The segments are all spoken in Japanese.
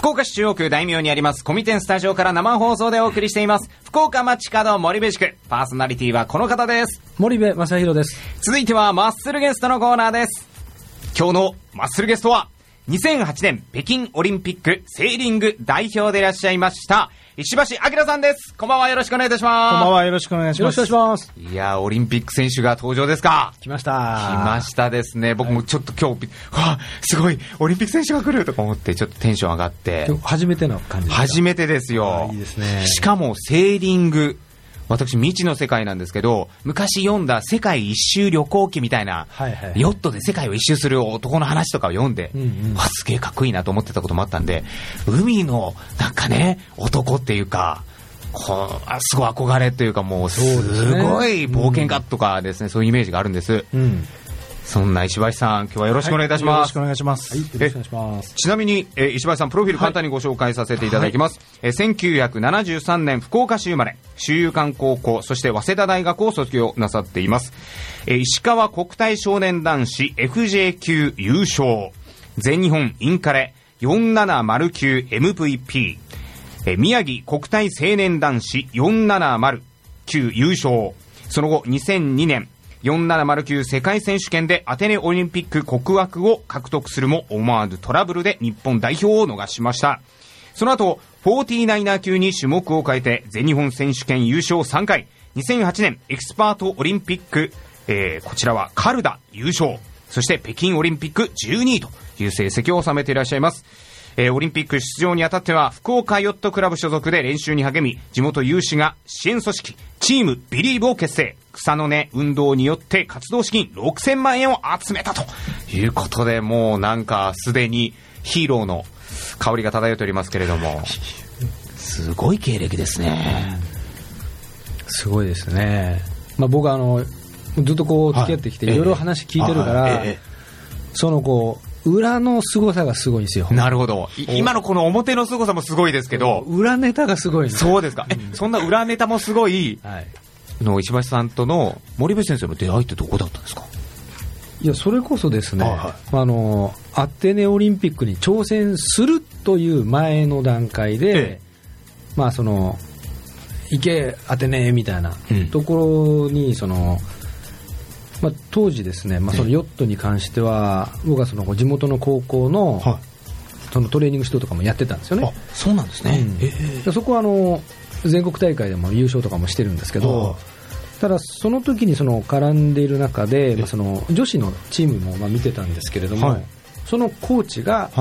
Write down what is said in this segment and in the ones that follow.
福岡市中央区大名にありますコミテンスタジオから生放送でお送りしています福岡街角森部地区。パーソナリティはこの方です。 森部正弘です。 続いてはマッスルゲストのコーナーです。今日のマッスルゲストは2008年北京オリンピックセーリング代表でいらっしゃいました石橋明さんです。こんばんは、よろしくお願いいたします。 こんばんは、よろしくお願いします。よろしくお願いします。 いやー、オリンピック選手が登場ですか。 来ました。 来ましたですね。僕もちょっと今日、わあ、すごいオリンピック選手が来るとか思ってちょっとテンション上がって。 初めての感じですか。 初めてですよ。 いいですね。 しかもセーリング、私未知の世界なんですけど、昔読んだ世界一周旅行記みたいな、ヨットで世界を一周する男の話とかを読んで、すげえかっこいいなと思ってたこともあったんで、海のなんかね、男っていうか、すごい憧れというか、もうすごい冒険家とかですね、そういうイメージがあるんです。そんな石橋さん、今日はよろしくお願いいたします。 よろしくお願いします。よろしくお願いします。 ちなみに、石橋さん、プロフィール簡単にご紹介させていただきます。1973年福岡市生まれ、修友館高校、そして早稲田大学を卒業なさっています。石川国体少年男子 FJ 級優勝、全日本インカレ470級 MVP、宮城国体青年男子470級優勝、その後2002年470級世界選手権でアテネオリンピック国枠を獲得するも思わぬトラブルで日本代表を逃しました。その後49級に種目を変えて全日本選手権優勝3回、2008年エキスパートオリンピック、こちらはカルダ優勝、そして北京オリンピック12位という成績を収めていらっしゃいます。オリンピック出場にあたっては福岡ヨットクラブ所属で練習に励み、地元有志が支援組織チームビリーブを結成、草の根運動によって活動資金6000万円を集めたということで、もうなんかすでにヒーローの香りが漂っておりますけれども、すごい経歴ですね。 すごいですね。僕はずっとこう付き合ってきていろいろ話聞いてるから、その裏の凄さがすごいんですよ。 なるほど。今のこの表の凄さもすごいですけど、 裏ネタがすごい、ね、 そうですか。そんな裏ネタもすごい、の石橋さんとの森部先生の出会いってどこだったんですか。 いや、それこそですね、アテネオリンピックに挑戦するという前の段階で、行けアテネみたいなところに当時ですね、そのヨットに関しては僕はその地元の高校のそのトレーニング指導とかもやってたんですよね。 あ、そうなんですね。 そこは全国大会でも優勝とかもしてるんですけど、ただその時に絡んでいる中で、その女子のチームも見てたんですけれども、そのコーチが、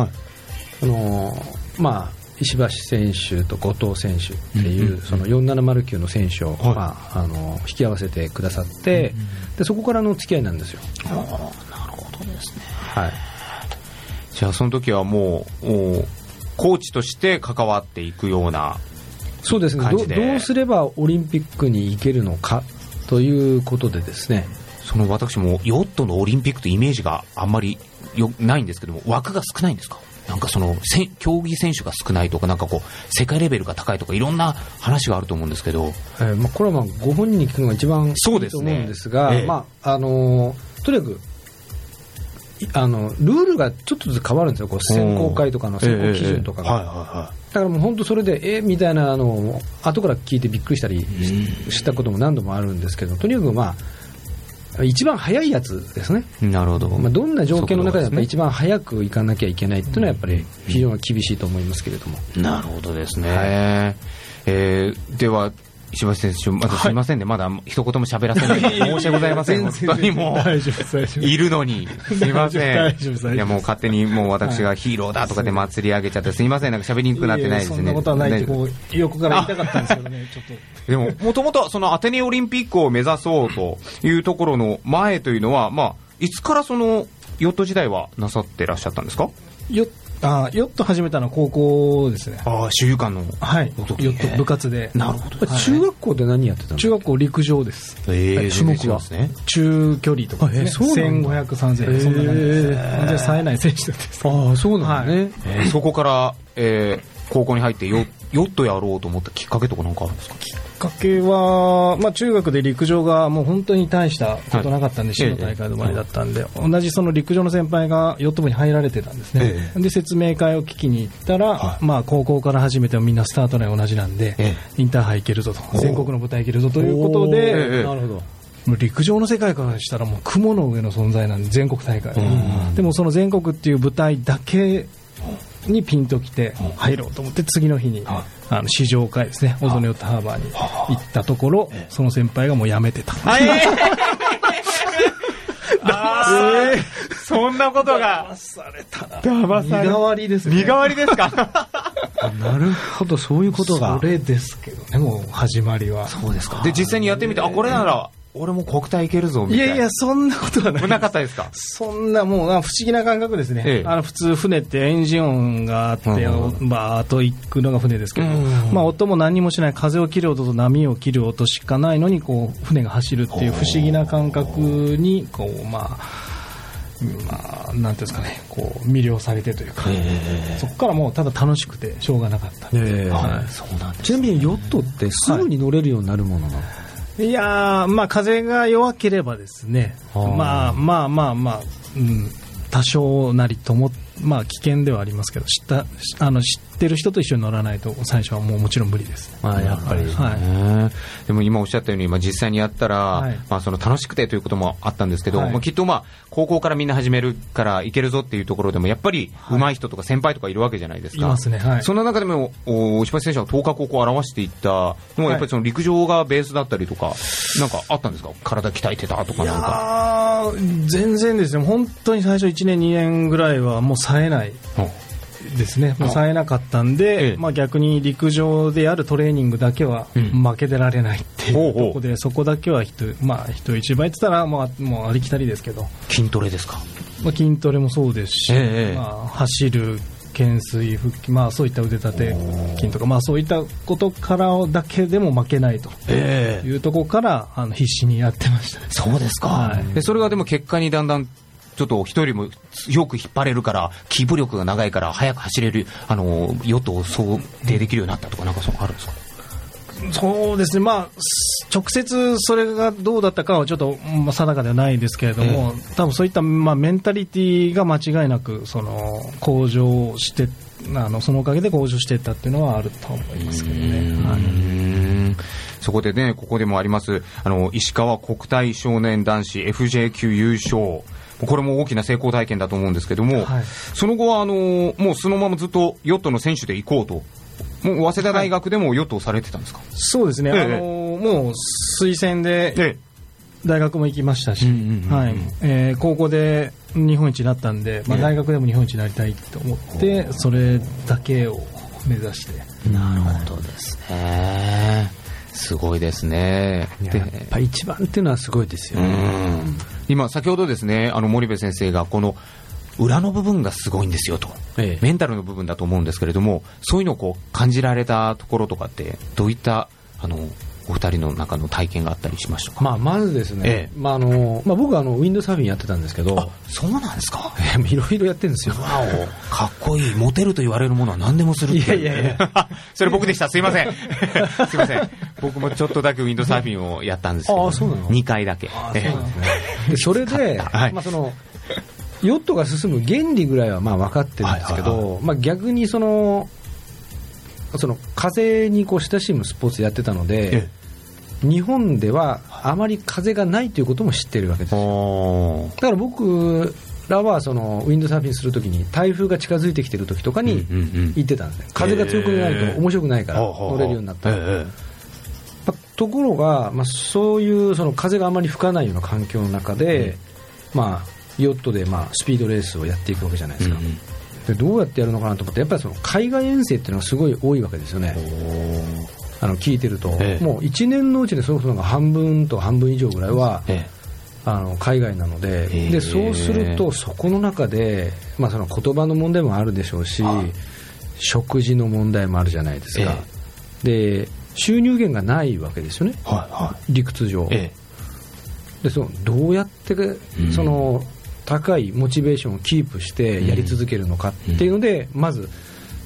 石橋選手と後藤選手っていうその470級の選手を引き合わせてくださって、でそこからの付き合いなんですよ。 なるほどですね。じゃあその時はもうコーチとして関わっていくような。 そうですね。どうすればオリンピックに行けるのかということでですね、 私もヨットのオリンピックというイメージがあんまりないんですけども、枠が少ないんですか。なんか競技選手が少ないとか、なんか世界レベルが高いとかいろんな話があると思うんですけど、 これはご本人に聞くのが一番いいと思うんですが、とにかくルールがちょっとずつ変わるんですよ。選考会とかの選考基準とかが、だからもう本当それでみたいな後から聞いてびっくりしたりしたことも何度もあるんですけど、とにかく一番早いやつですね。 なるほど。 どんな条件の中でやっぱり一番早く行かなきゃいけないっていうのはやっぱり非常に厳しいと思いますけれども。 なるほどですね。では石橋選手、まだすいませんね、まだ一言も喋らせない申し訳ございません。本当にもういるのにすいません。いや、もう勝手にもう私がヒーローだとかで祭り上げちゃってすいません。なんか喋りにくくなってないですね。 そんなことはないって横から言いたかったんですけどね。ちょっとでももともとそのアテネオリンピックを目指そうというところの前というのは、いつからそのヨット時代はなさってらっしゃったんですか。 ヨット始めたのは高校ですね。 修友館の、 ヨット部活で。 なるほど。 中学校で何やってたの。中学校陸上です。種目は中距離とかですね。1500、3000そんな感じです。冴えない選手です。 そうなんですね。そこから高校に入ってヨッヨットやろうと思ったきっかけとかなんかあるんですか？ きっかけは、中学で陸上がもう本当に大したことなかったんで、市の大会の前だったんで、同じその陸上の先輩がヨット部に入られてたんですね。で説明会を聞きに行ったら、高校から始めてもみんなスタートライン同じなんで、インターハイ行けるぞと、全国の舞台行けるぞということで、なるほど、陸上の世界からしたらもう雲の上の存在なんで、全国大会、でもその全国っていう舞台だけにピンときて入ろうと思って、次の日に試乗会ですね、小曽根ヨットハーバーに行ったところ、その先輩がもう辞めてた。 そんなことが騙されたな。 身代わりですね。 身代わりですか？ なるほど、そういうことが。それですけどね、もう始まりは。 そうですか。で実際にやってみて、これなら俺も国体いけるぞみたいな。 いや、そんなことはない。 なかったですか？そんなもう不思議な感覚ですね。普通船ってエンジン音があって、バーッと行くのが船ですけど、音も何もしない、風を切る音と波を切る音しかないのに船が走るっていう不思議な感覚になんていうんですかね、魅了されてというか、そこからもうただ楽しくてしょうがなかった。 そうなんです。ちなみにヨットってすぐに乗れるようになるものなの？ いやー、風が弱ければですね、多少なりとも、危険ではありますけど、知ってる人と一緒に乗らないと最初はもちろん無理ですね。 やっぱり、 でも今おっしゃったように、実際にやったら、その楽しくてということもあったんですけど、きっと高校からみんな始めるからいけるぞっていうところでもやっぱり上手い人とか先輩とかいるわけじゃないですか。 いますね。 その中でも石橋選手は頭角を表していったのはやっぱりその陸上がベースだったりとか、なんかあったんですか？体鍛えてたとかなんか。 全然ですね。本当に最初1年2年ぐらいはもう冴えないですね。もう冴えなかったんで、逆に陸上でやるトレーニングだけは負けてられないっていうところで、そこだけは人一倍って言ったらもうありきたりですけど。 筋トレですか？ 筋トレもそうですし、走る、懸垂、腹筋、そういった腕立て筋とか、そういったことからだけでも負けないというところから必死にやってましたね。 そうですか。それがでも結果にだんだんちょっと人よりもよく引っ張れるから、キープ力が長いから速く走れるヨットを想定できるようになったとか、なんかそうあるんですか？ そうですね、直接それがどうだったかはちょっと定かではないですけれども、多分そういったメンタリティが間違いなく向上して、そのおかげで向上していったっていうのはあると思いますけどね。 そこでね、ここでもあります石川国体少年男子 FJ 級優勝、これも大きな成功体験だと思うんですけども、その後はもうそのままずっとヨットの選手で行こうと、もう早稲田大学でもヨットをされてたんですか？ そうですね、もう推薦で大学も行きましたし、高校で日本一になったんで、大学でも日本一になりたいと思って、それだけを目指して。 なるほどですね。すごいですね。 やっぱり一番っていうのはすごいですよね。 今先ほどですね、森部先生がこの裏の部分がすごいんですよと、メンタルの部分だと思うんですけれども、そういうのを感じられたところとかってどういったお二人の中の体験があったりしましたか？ まずですね、僕はウィンドサーフィンやってたんですけど。 そうなんですか？ いろいろやってるんですよ。 かっこいい。モテると言われるものは何でもするって。いやそれ僕でした。すいませんすいません。僕もちょっとだけウィンドサーフィンをやったんですけど、2回だけ。 それで、ヨットが進む原理ぐらいは分かってるんですけど、逆にその風に親しむスポーツやってたので、日本ではあまり風がないということも知ってるわけですよ。だから僕らはウィンドサーフィンするときに台風が近づいてきてるときとかに行ってたんですね。風が強くないと面白くないから乗れるようになった。ところが、そういう風があまり吹かないような環境の中で、ヨットでスピードレースをやっていくわけじゃないですか。でどうやってやるのかなと思って、やっぱり海外遠征っていうのがすごい多いわけですよね。聞いてると、もう1年のうちでそもそも半分と半分以上ぐらいは、海外なので、でそうするとそこの中で、その言葉の問題もあるでしょうし、食事の問題もあるじゃないですか。で収入源がないわけですよね、理屈上。でどうやって高いモチベーションをキープしてやり続けるのかっていうので、まず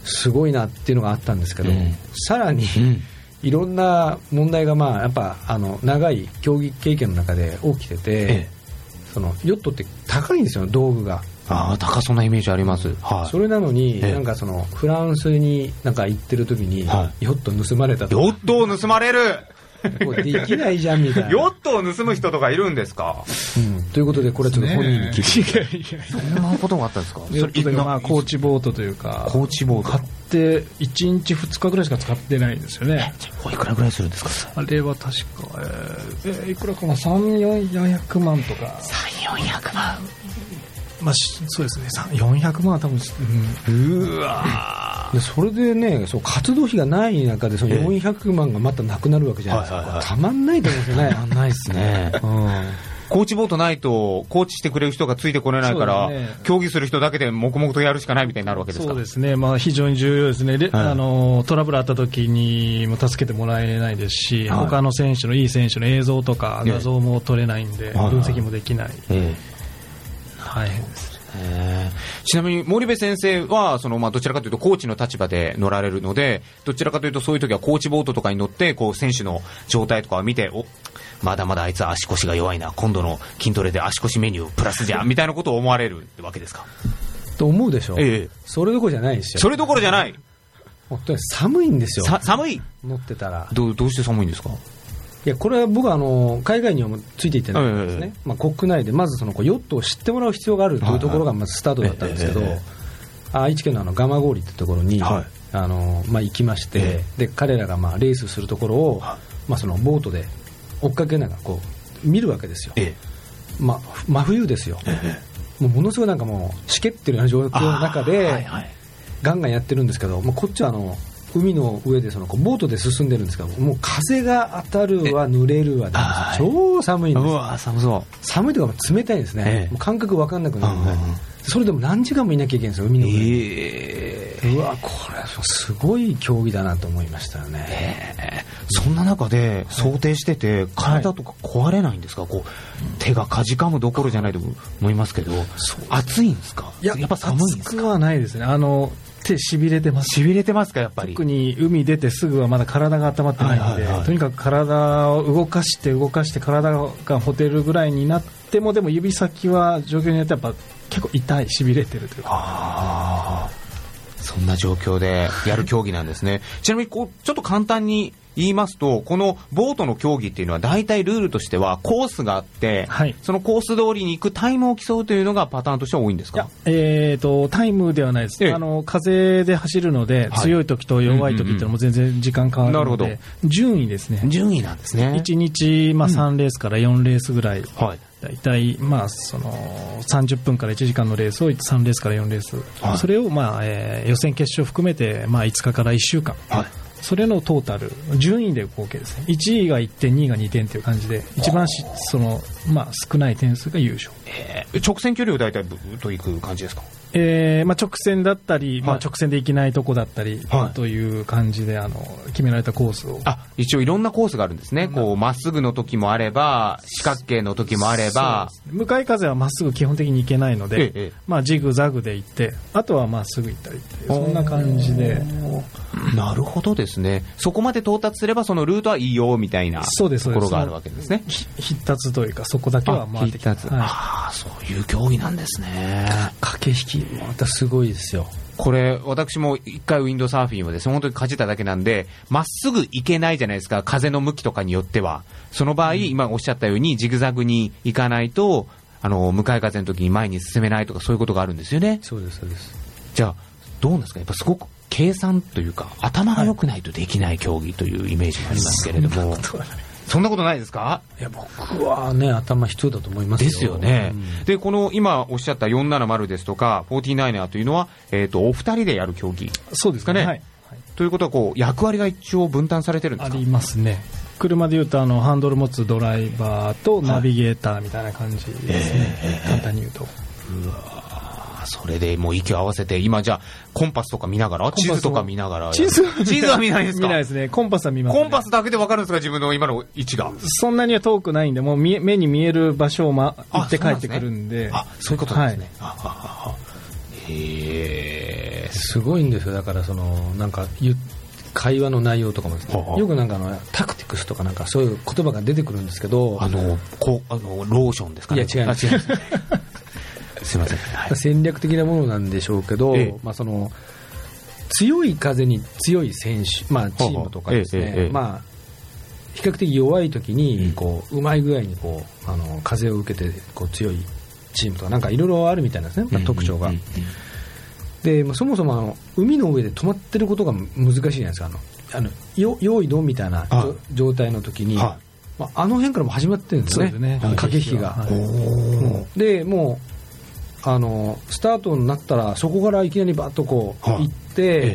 すごいなっていうのがあったんですけど、さらに、いろんな問題がやっぱ長い競技経験の中で起きてて、そのヨットって高いんですよ、道具が。 高そうなイメージあります、 それなのに、なんかフランスになんか行ってる時に、ヨット盗まれたとか。 ヨットを盗まれるできないじゃんみたいな。 ヨットを盗む人とかいるんですか？ ということで、これはちょっと本人に聞いて、 そんなことがあったんですか？ それコーチボートというか、 コーチボート買って1日2日ぐらいしか使ってないんですよね。 いくらぐらいするんですか？ あれは確か、いくらかな、3、400万とか。 3、400万。 そうですね、400万は多分、 うわで、それでね、活動費がない中で、その400万がまたなくなるわけじゃないですか。たまんないと思うんですよね。 たまんないですね。コーチボートないと、コーチしてくれる人がついてこれないから、競技する人だけで黙々とやるしかないみたいになるわけですか？ そうですね、非常に重要ですね。トラブルあった時にも助けてもらえないですし、他の選手のいい選手の映像とか画像も撮れないんで、分析もできない。大変です。 ちなみに森部先生はどちらかというとコーチの立場で乗られるので、どちらかというとそういう時はコーチボートとかに乗って選手の状態とかを見て、まだまだあいつは足腰が弱いな、今度の筋トレで足腰メニュープラスじゃんみたいなことを思われるわけですか？ と思うでしょ。それどころじゃないですよ。 それどころじゃない。 本当に寒いんですよ。 寒い。 乗ってたら。 どうして寒いんですか？ いや、これは僕は海外にもついていってないんですね。国内でまずヨットを知ってもらう必要があるというところがまずスタートだったんですけど、愛知県の蒲郡ってところに、行きまして、で彼らがレースするところを、そのボートで追っかけながら見るわけですよ。真冬ですよ。ものすごいしけってるような状況の中でガンガンやってるんですけど、こっちは海の上でボートで進んでるんですけど、もう風が当たるわ濡れるわで超寒いんです。 寒そう。 寒いというか冷たいですね。もう感覚分かんなくなるので、それでも何時間もいなきゃいけないんですよ、海の上に。これはすごい競技だなと思いましたよね。 そんな中で想定してて、体とか壊れないんですか？手がかじかむどころじゃないと思いますけど、暑いんですか？やっぱ寒いんですか？ 暑くはないですね。手しびれてます。 しびれてますか？やっぱり特に海出てすぐはまだ体が温まってないので、とにかく体を動かして体がほてるぐらいになっても、でも指先は状況によってやっぱ結構痛い、しびれてるというか。 そんな状況でやる競技なんですね。ちなみにちょっと簡単に言いますと、このボートの競技っていうのは大体ルールとしてはコースがあって、そのコース通りに行くタイムを競うというのがパターンとしては多いんですか？ タイムではないです。風で走るので、強い時と弱い時っていうのも全然時間変わるので、順位ですね。 順位なんですね。 1日3レースから4レースぐらい。大体30分から1時間のレースを3レースから4レース、それを予選決勝含めて5日から1週間、それのトータル順位で合計ですね。1位が1点、2位が2点という感じで、一番少ない点数が優勝。 直線距離を大体ブーッといく感じですか？ 直線だったり、直線で行けないとこだったり、という感じで決められたコースを。 一応いろんなコースがあるんですね。まっすぐの時もあれば、四角形の時もあれば。 向かい風はまっすぐ基本的に行けないので、ジグザグで行って、あとはまっすぐ行ったりっていう、そんな感じで。 なるほどですね。そこまで到達すればそのルートはいいよみたいなところがあるわけですね。 必達というか、そこだけは回ってきた。 そういう競技なんですね。 駆け引きまたすごいですよ。 これ私も一回ウィンドサーフィンをですね、本当にかじっただけなんで、まっすぐ行けないじゃないですか、風の向きとかによっては。その場合、今おっしゃったようにジグザグに行かないと向かい風の時に前に進めないとか、そういうことがあるんですよね。 そうです、そうです。 じゃあどうなんですか？やっぱすごく計算というか頭が良くないとできない競技というイメージがありますけれども、そんなことないですか？ いや、僕はね、頭必要だと思いますよ。 ですよね。で、この今おっしゃった470ですとか 49er というのは、お二人でやる競技。 そうですかね。 ということは役割が一応分担されてるんですか？ ありますね。車でいうとハンドル持つドライバーとナビゲーターみたいな感じですね。簡単に言うと。 それでもう息を合わせて、今じゃあコンパスとか見ながら、地図とか見ながら。 地図は見ないですか？ 見ないですね。コンパスは見ますね。 コンパスだけで分かるんですか？自分の今の位置が。 そんなには遠くないんで、もう目に見える場所を行って帰ってくるんで。 そういうことですね。 すごいんですよ。だからなんか会話の内容とかもですね、よくなんかタクティクスとかなんかそういう言葉が出てくるんですけど、 ローションですかね。 いや違いますすいません、 はい、戦略的なものなんでしょうけど、まあ、強い風に強い選手、まあ、チームとかですね、まあ、比較的弱い時にうまい具合に風を受けて強いチームとかなんかいろいろあるみたいなんですね、まあ、特徴が。でそもそも海の上で止まってることが難しいじゃないですか。用意ドンみたいな状態の時に、まあ、の辺からも始まってるんですよね、駆け引きが。でもうスタートになったらそこからいきなりバッと行って、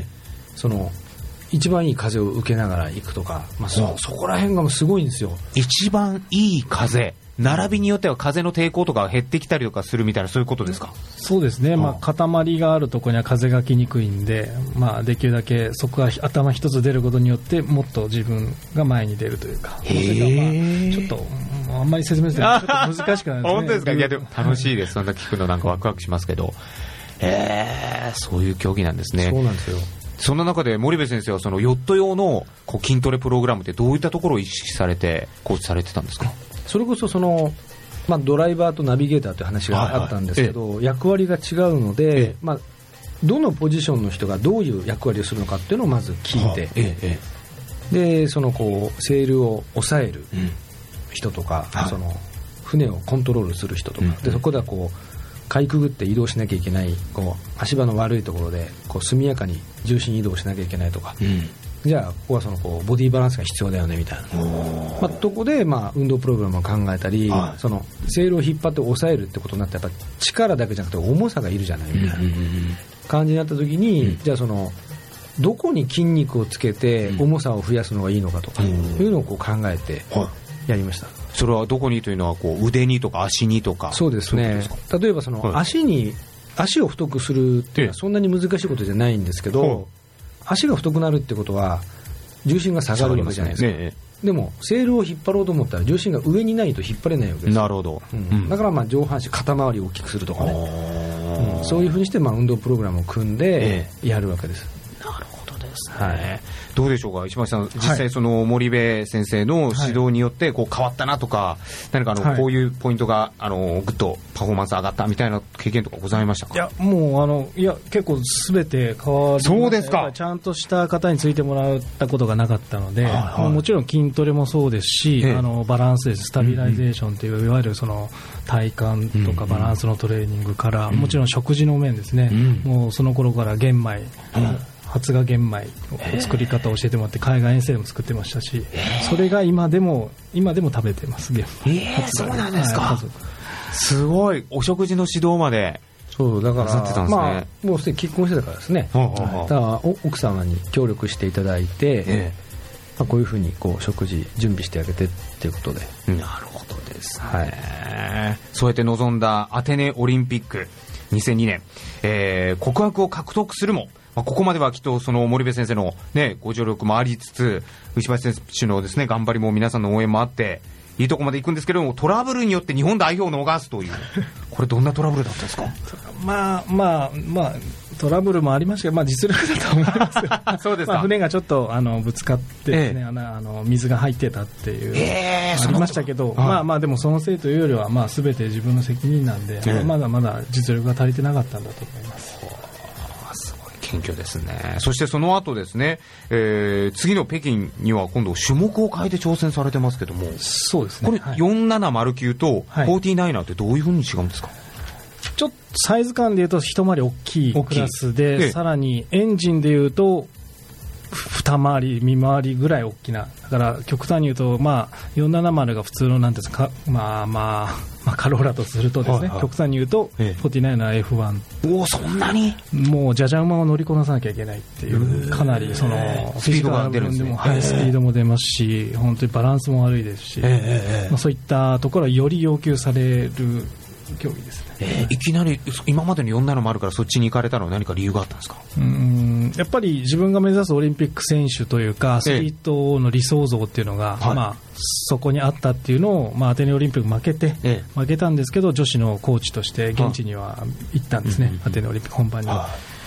一番いい風を受けながら行くとか、まあ、そこら辺がもうすごいんですよ。 一番いい風、並びによっては風の抵抗とか減ってきたりとかするみたいな、そういうことですか。 そうですね、まあ、塊があるところには風が来にくいんで、まあ、できるだけそこが頭一つ出ることによってもっと自分が前に出るというか、ちょっとあんまり説明するとちょっと難しくなるんですね。 本当ですか。いやでも楽しいです。そんな聞くのなんかワクワクしますけど、そういう競技なんですね。 そうなんですよ。 そんな中で森部先生はヨット用の筋トレプログラムってどういったところを意識されてコーチされてたんですか。 それこそまあ、ドライバーとナビゲーターという話があったんですけど、役割が違うので、まあ、どのポジションの人がどういう役割をするのかっていうのをまず聞いて、でセールを抑える人とか、船をコントロールする人とか、でそこではかいくぐって移動しなきゃいけない、足場の悪いところで速やかに重心移動しなきゃいけないとか、じゃあここはボディバランスが必要だよねみたいな、まあ、とこで運動プログラムを考えたり、セールを引っ張って抑えるってことになって、やっぱ力だけじゃなくて重さがいるじゃないみたいな感じになった時に、じゃあどこに筋肉をつけて重さを増やすのがいいのかとかいうのを考えてやりました。 それはどこにというのは腕にとか足にとか。 そうですね。例えば足を太くするっていうのはそんなに難しいことじゃないんですけど、足が太くなるってことは重心が下がるわけじゃないですか。でもセールを引っ張ろうと思ったら重心が上にないと引っ張れないわけです。 なるほど。 だからまあ上半身肩周りを大きくするとかね、そういうふうにして運動プログラムを組んでやるわけです。 なるほどですね。どうでしょうか、石橋さん、実際森部先生の指導によって変わったなとか、何かこういうポイントがぐっとパフォーマンス上がったみたいな経験とかございましたか。 いやもう結構すべて変わり、 そうですか。 ちゃんとした方についてもらったことがなかったので、もちろん筋トレもそうですし、バランスです、スタビライゼーションという、いわゆる体幹とかバランスのトレーニングから、もちろん食事の面ですね、もうその頃から玄米、発芽玄米の作り方を教えてもらって、海外遠征でも作ってましたし、それが今でも食べてます。 そうなんですか。すごい、お食事の指導まで。 そうだからなさってたんですね。 まあ、もうすでに結婚してたからですね。だから奥様に協力していただいて、まあ、こういうふうに食事準備してあげてっていうことで。 なるほどですね。そうやって臨んだアテネオリンピック2002年、告白を獲得するも、ここまではきっと森部先生の、ご助力もありつつ、石橋選手のですね頑張りも皆さんの応援もあっていいとこまで行くんですけれども、トラブルによって日本代表を逃すというこれどんなトラブルだったんですか。 まあトラブルもありましたけど、実力だと思います。 そうですか。 船がちょっとぶつかってですね、水が入ってたっていうありましたけど、でもそのせいというよりは全て自分の責任なんで、まだまだ実力が足りてなかったんだと思います。 謙虚ですね。そしてその後ですね、次の北京には今度種目を変えて挑戦されてますけども、 そうですね。 これ4709と49ってどういうふうに違うんですか。 ちょっとサイズ感でいうと一回り大きいクラスで、さらにエンジンでいうと二回り三回りぐらい大きな、だから極端に言うと、470が普通のなんていうんですか、カローラとするとですね、極端に言うと49の F1、 そんなにもうじゃじゃ馬を乗りこなさなきゃいけないっていう、かなりスピードが出るんですね。スピードも出ますし、本当にバランスも悪いですし、そういったところはより要求される競技ですね。 いきなり今までの470からそっちに行かれたのは何か理由があったんですか。 やっぱり自分が目指すオリンピック選手というかアスリートの理想像っていうのが、そこにあったっていうのを、アテネオリンピック負けたんですけど、女子のコーチとして現地には行ったんですね、アテネオリンピック本番には。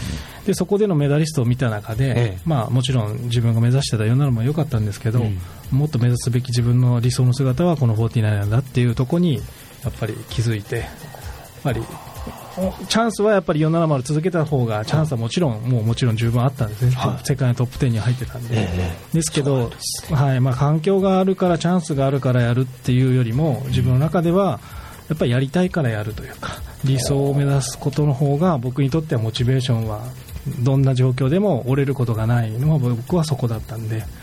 でそこでのメダリストを見た中で、まあ、もちろん自分が目指してた47も良かったんですけど、もっと目指すべき自分の理想の姿はこの49なんだっていうところにやっぱり気づいて、やっぱりチャンスはやっぱり470続けた方がチャンスはもちろん十分あったんですね、世界のトップ10に入ってたんで、ですけど、はい、まあ、環境があるからチャンスがあるからやるっていうよりも、自分の中ではやっぱりやりたいからやるというか、理想を目指すことの方が僕にとってはモチベーションはどんな状況でも折れることがないのは僕はそこだったんで、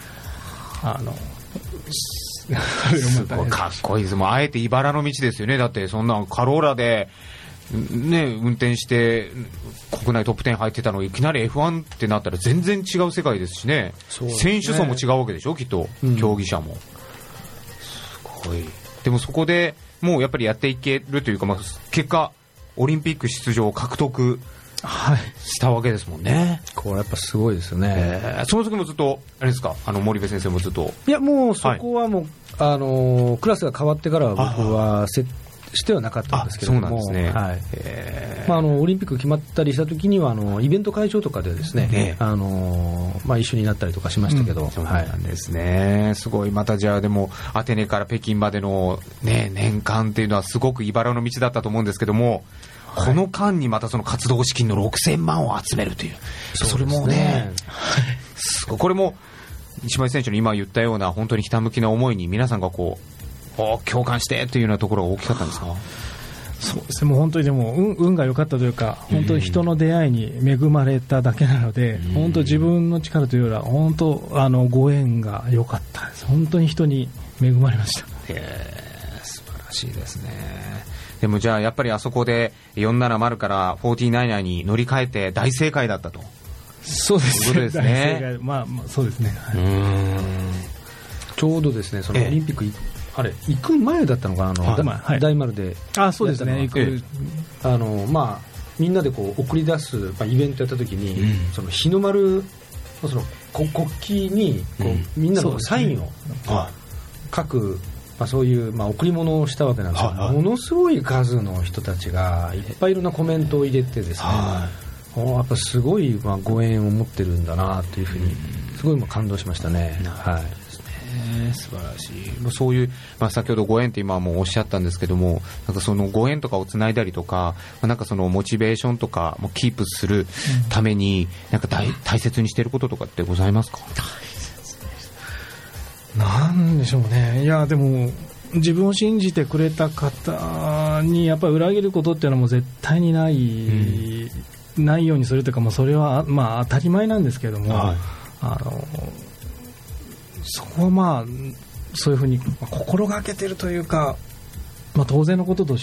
すごいかっこいいです。もうあえて茨の道ですよね。だってそんなカローラでね、運転して国内トップ10入ってたのをいきなり F1 ってなったら全然違う世界ですしね。選手層も違うわけでしょ、きっと、競技者も。すごい。でもそこでもうやっぱりやっていけるというか、まあ、結果オリンピック出場を獲得したわけですもんね。 これやっぱすごいですよね。 その時もずっとあれですか、森部先生もずっと。 いや、もうそこはもう、クラスが変わってからは僕はしてはなかったんですけども、 そうなんですね。 はい。まあ、オリンピック決まったりした時にはイベント会場とかでですね、まあ、一緒になったりとかしましたけど、 そうなんですね。すごい。またじゃあでもアテネから北京までの、ね、年間っていうのはすごく茨の道だったと思うんですけども、この間にまたその活動資金の6000万を集めるという、それもね、すごい。これも石橋選手の今言ったような本当にひたむきな思いに皆さんがこう共感してというようなところが大きかったんですか？ そうですね、もう本当にでも運が良かったというか、本当に人の出会いに恵まれただけなので、本当自分の力というよりは本当ご縁が良かったです。本当に人に恵まれました。 素晴らしいですね。でもじゃあやっぱりあそこで470から49に乗り換えて大正解だったと。 そうですね。 大正解。 まあそうですね。 ちょうどですね、そのオリンピックあれ行く前だったのかな、大丸で。 そうですね。 まあみんなでこう送り出す、まあ、イベントやった時に、その日の丸のその国旗にこう、みんなのサインを書く、まあ、そういう、まあ、贈り物をしたわけなんですけど、ものすごい数の人たちがいっぱいいろんなコメントを入れてですね、やっぱすごい、まあ、ご縁を持ってるんだなというふうにすごい感動しましたね。はい。 素晴らしい。そういう、まあ、先ほどご縁って今もおっしゃったんですけども、なんかそのご縁とかをつないだりとか、なんかそのモチベーションとかもキープするために、なんか大切にしていることとかってございますか？ なんでしょうね。いやでも自分を信じてくれた方にやっぱり裏切ることっていうのはもう絶対にない、ないようにするというか、もうそれはまあ当たり前なんですけども、そこはまあそういうふうに心がけてるというか、まあ、当然のこととして、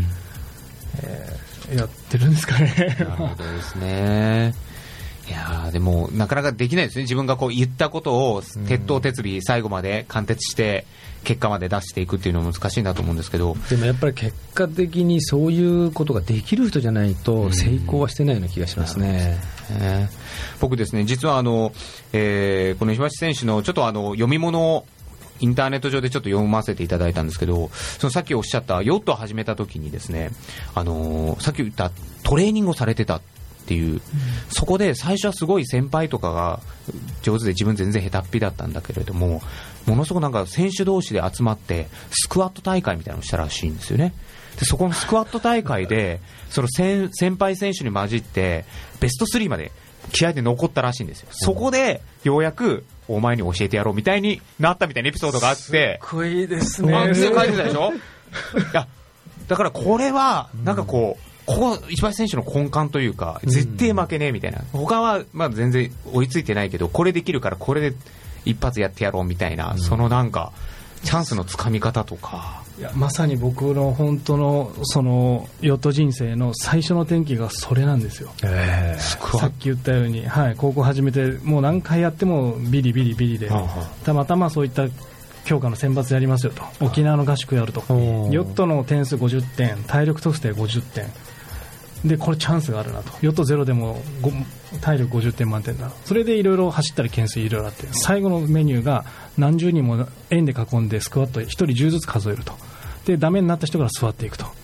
やってるんですかね。 なるほどですね。いやでもなかなかできないですね。自分がこう言ったことを鉄頭鉄尾最後まで貫徹して結果まで出していくっていうのは難しいんだと思うんですけど、 でもやっぱり結果的にそういうことができる人じゃないと成功はしてないような気がしますね。 僕ですね、実はこの石橋選手のちょっと読み物をインターネット上でちょっと読ませていただいたんですけど、そのさっきおっしゃったヨットを始めた時にですね、さっき言ったトレーニングをされてたっていう、そこで最初はすごい先輩とかが上手で自分全然下手っぴだったんだけれども、ものすごくなんか選手同士で集まってスクワット大会みたいなのをしたらしいんですよね。でそこのスクワット大会でその先輩選手に混じってベスト3まで気合で残ったらしいんですよ。そこでようやくお前に教えてやろうみたいになったみたいなエピソードがあって、 すごいですね。 書いてたでしょ。いやだからこれはなんかここ石橋選手の根幹というか、絶対負けねえみたいな、他はまあ全然追いついてないけどこれできるからこれで一発やってやろうみたいな、そのなんかチャンスのつかみ方とか、 いやまさに僕の本当のそのヨット人生の最初の転機がそれなんですよ。さっき言ったように、高校始めてもう何回やってもビリビリビリで、たまたまそういった強化の選抜やりますよと、沖縄の合宿やると、ヨットの点数50点、体力特性50点で、これチャンスがあるなと、ヨットゼロでも体力50点満点だ、それでいろいろ走ったり懸垂いろいろあって、最後のメニューが何十人も円で囲んでスクワット1人10ずつ数えると、でダメになった人から座っていくと、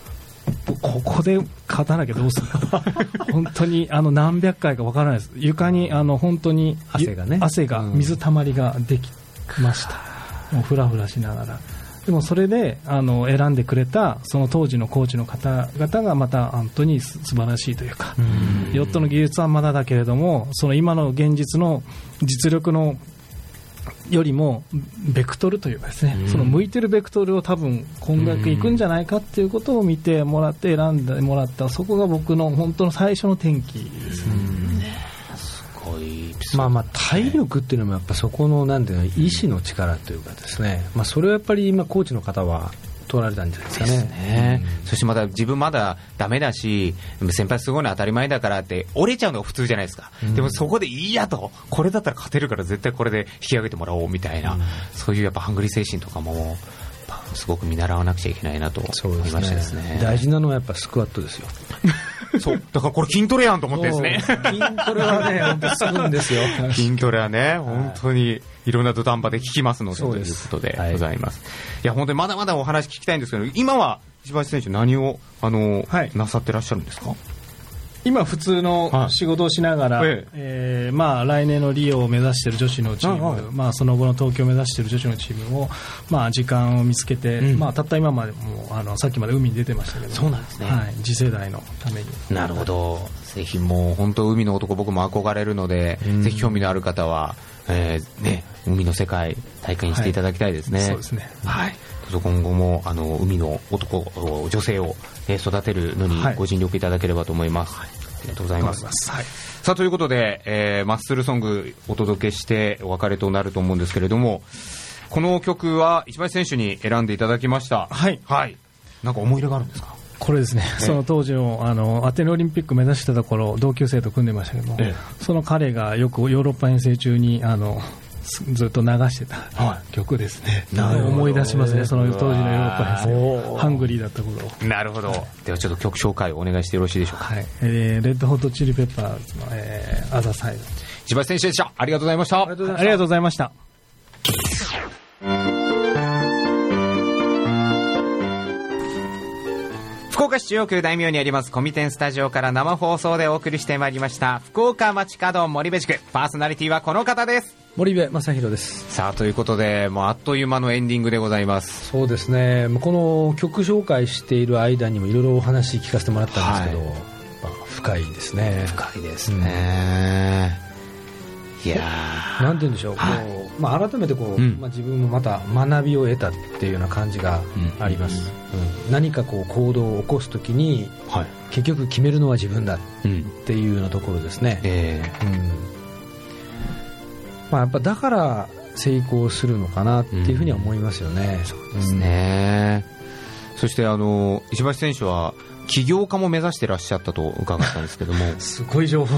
ここで勝たなきゃどうするの本当に何百回か分からないです。床に本当に汗が水たまりができました。もうフラフラしながら。でもそれで選んでくれたその当時のコーチの方々がまた本当に素晴らしいというか、ヨットの技術はまだだけれども、その今の現実の実力のよりもベクトルというかですね、その向いてるベクトルを多分今学いくんじゃないかっていうことを見てもらって選んでもらった、そこが僕の本当の最初の転機ですね。 体力っていうのもやっぱそこのなんていうの意志の力というかですね、それをやっぱり今コーチの方は取られたんじゃないですかね。 そしてまだ自分まだダメだし、先輩すごいの当たり前だからって折れちゃうのが普通じゃないですか。でもそこでいいやと、これだったら勝てるから絶対これで引き上げてもらおうみたいな、そういうやっぱハングリー精神とかもすごく見習わなくちゃいけないなと思いましたですね。 大事なのはやっぱスクワットですよ。 そうだからこれ筋トレやんと思ってですね。 筋トレはね本当にするんですよ。 筋トレはね本当にいろんな土壇場で聞きますので、ということでございます。いや本当にまだまだお話聞きたいんですけど、今は石橋選手何をなさってらっしゃるんですか？ 今普通の仕事をしながら、来年のリオを目指している女子のチーム、その後の東京を目指している女子のチームを、時間を見つけて、たった今までもさっきまで海に出てましたけど、 そうなんですね、 次世代のために。 なるほど。ぜひもう本当海の男僕も憧れるので、ぜひ興味のある方は、海の世界体験していただきたいですね。 そうですね。 今後も海の男女性を育てるのにご尽力いただければと思います。ありがとうございます。さあということで、マッスルソングお届けしてお別れとなると思うんですけれども、この曲は石橋選手に選んでいただきました。なんか思い入れがあるんですか？ これですね、その当時のアテネオリンピック目指してた頃同級生と組んでましたけども、その彼がよくヨーロッパ遠征中にずっと流してた曲ですね。思い出しますね、その当時のヨーロッパ遠征、ハングリーだったことを。 なるほど。ではちょっと曲紹介をお願いしてよろしいでしょうか？ レッドホットチリペッパーズのアザーサイド。 石橋選手でした。ありがとうございました。 ありがとうございました。 福岡市中央区大名にありますコミテンスタジオから生放送でお送りしてまいりました福岡街角森部地区、パーソナリティはこの方です。 森部正弘です。 さあということでもうあっという間のエンディングでございます。 そうですね、この曲紹介している間にもいろいろお話聞かせてもらったんですけど、深いですね。 深いですね、いやなんて言うんでしょう、改めて自分もまた学びを得たっていうような感じがあります。何か行動を起こすときに、結局決めるのは自分だっていうようなところですね。やっぱだから成功するのかなっていうふうには思いますよね。 そうですね。そして石橋選手は起業家も目指してらっしゃったと伺ったんですけどもすごい情報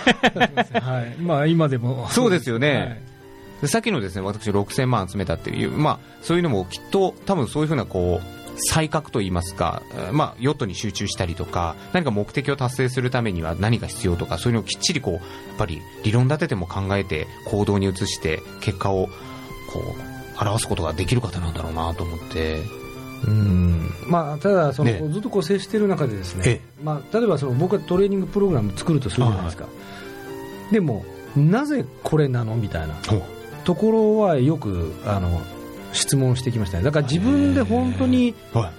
今でもそうですよね。でさっきのですね、私6000万集めたっていう、そういうのもきっと多分そういうふうな才覚といいますか、ヨットに集中したりとか何か目的を達成するためには何か必要とか、そういうのをきっちりやっぱり理論立てても考えて行動に移して結果を表すことができる方なんだろうなと思って。 ただずっと接している中でですね、例えば僕がトレーニングプログラム作るとするじゃないですか。でもなぜこれなのみたいなところはよく質問してきましたね。だから自分で本当に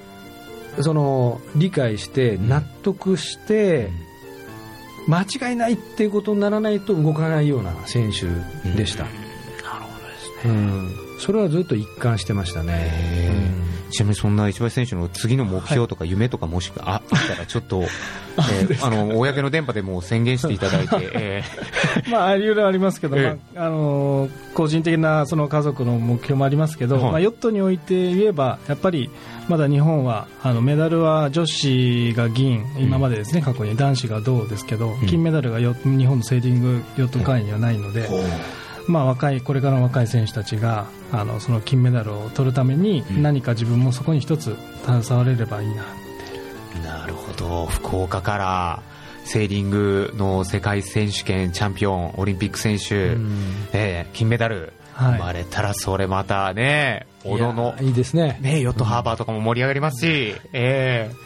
理解して納得して間違いないっていうことにならないと動かないような選手でした。 なるほどですね。 それはずっと一貫してましたね。 ちなみにそんな石橋選手の次の目標とか夢とかもしあったらちょっと公の電波でもう宣言していただいていろいろありますけど、個人的なその家族の目標もありますけど、ヨットにおいて言えばやっぱりまだ日本はメダルは女子が銀、今までですね、過去に男子が銅ですけど、金メダルが日本のセーリングヨット界にはないので、これからの若い選手たちがその金メダルを取るために何か自分もそこに一つ携われればいいなって。 なるほど。福岡からセーリングの世界選手権チャンピオン、オリンピック選手、金メダル生まれたらそれまたね、小野のいいですね。 ヨットハーバーとかも盛り上がりますし、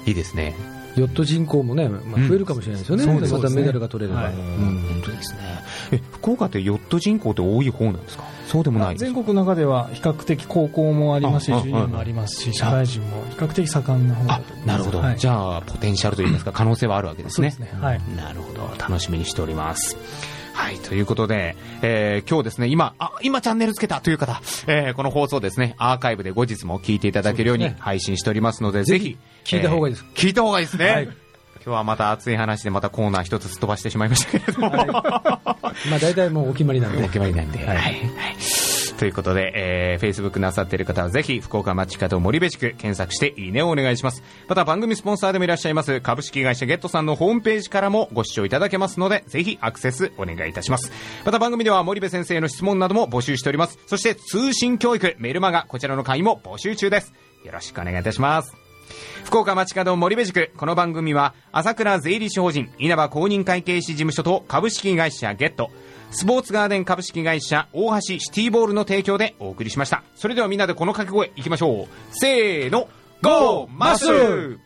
いいですね。 ヨット人口もね、増えるかもしれないですよね。またメダルが取れれば。 本当ですね。福岡ってヨット人口って多い方なんですか？そうでもないですか？ 全国の中では比較的高校もありますし、ジュニアもありますし、社会人も比較的盛んな方だと思います。 なるほど。じゃあポテンシャルといいますか可能性はあるわけですね。 そうですね。はい。 なるほど。楽しみにしております。はい、ということで、今日ですね、今チャンネルつけたという方、この放送ですね、アーカイブで後日も聞いていただけるように配信しておりますので、ぜひ聞いた方がいいです。 聞いた方がいいですね。はい、今日はまた熱い話でまたコーナー一つすっ飛ばしてしまいましたけれども、 大体もうお決まりなんで。 お決まりなんで。はい。ということで、Facebook なさっている方はぜひ福岡街角森部地区検索していいねをお願いします。また番組スポンサーでもいらっしゃいます株式会社ゲットさんのホームページからもご視聴いただけますので、ぜひアクセスお願いいたします。また番組では森部先生の質問なども募集しております。そして通信教育メルマガこちらの会も募集中です。よろしくお願いいたします。福岡街角森部塾、この番組は朝倉税理士法人稲葉公認会計士事務所と株式会社ゲット、スポーツガーデン株式会社大橋シティボールの提供でお送りしました。それではみんなでこの掛け声いきましょう。せーの、ゴーマッシュ。